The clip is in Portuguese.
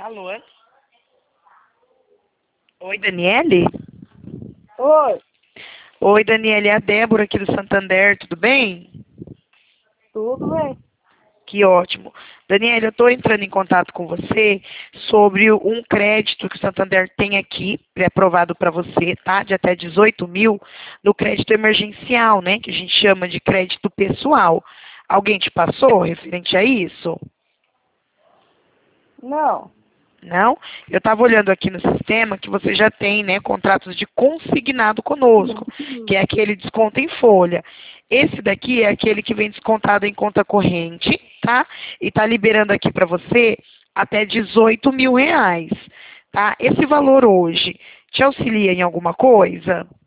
Alô? Oi, Daniele? Oi, Oi, Daniele, é a Débora aqui do Santander, tudo bem? tudo bem? Que ótimo. Daniele, eu estou entrando em contato com você sobre um crédito que o Santander tem aqui, pré-aprovado para você, tá? De até 18 mil, no crédito emergencial, né? Que a gente chama de crédito pessoal. Alguém te passou referente a isso? Não, Não? Eu estava olhando aqui no sistema que você já tem, né, contratos de consignado conosco, que é aquele desconto em folha. Esse daqui é aquele que vem descontado em conta corrente, tá? E está liberando aqui para você até 18 mil reais, tá? Esse valor hoje te auxilia em alguma coisa?